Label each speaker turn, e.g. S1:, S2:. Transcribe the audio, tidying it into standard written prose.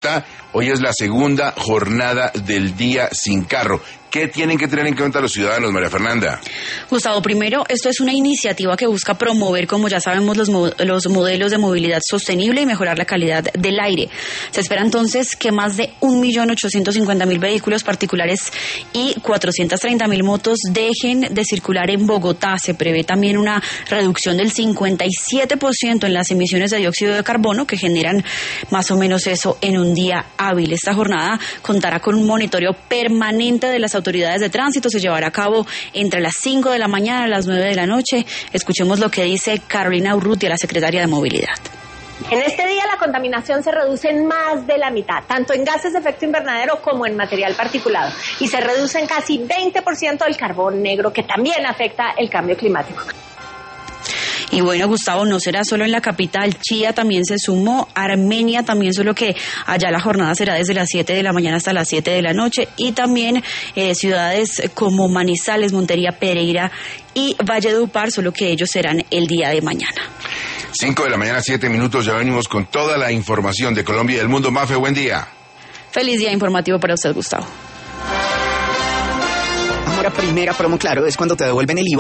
S1: Bogotá. Hoy es la segunda jornada del día sin carro. ¿Qué tienen que tener en cuenta los ciudadanos, María Fernanda?
S2: Gustavo, primero, esto es una iniciativa que busca promover, como ya sabemos, los modelos de movilidad sostenible y mejorar la calidad del aire. Se espera entonces que más de 1.850.000 vehículos particulares y 430.000 motos dejen de circular en Bogotá. Se prevé también una reducción del 57% en las emisiones de dióxido de carbono, que generan más o menos eso en un día hábil. Esta jornada contará con un monitoreo permanente de las autoridades de tránsito. Se llevará a cabo entre las 5 de la mañana a las 9 de la noche. Escuchemos lo que dice Carolina Urrutia, la secretaria de Movilidad.
S3: En este día la contaminación se reduce en más de la mitad, tanto en gases de efecto invernadero como en material particulado, y se reduce en casi 20% el carbón negro, que también afecta el cambio climático.
S2: Y bueno, Gustavo, no será solo en la capital. Chía también se sumó, Armenia también, solo que allá la jornada será desde las 7 de la mañana hasta las 7 de la noche. Y también ciudades como Manizales, Montería, Pereira y Valledupar, solo que ellos serán el día de mañana.
S1: 5 de la mañana, 7 minutos, ya venimos con toda la información de Colombia y del mundo. Mafe, buen día.
S2: Feliz día informativo para usted, Gustavo.
S4: Ahora, primera promo Claro es cuando te devuelven el IVA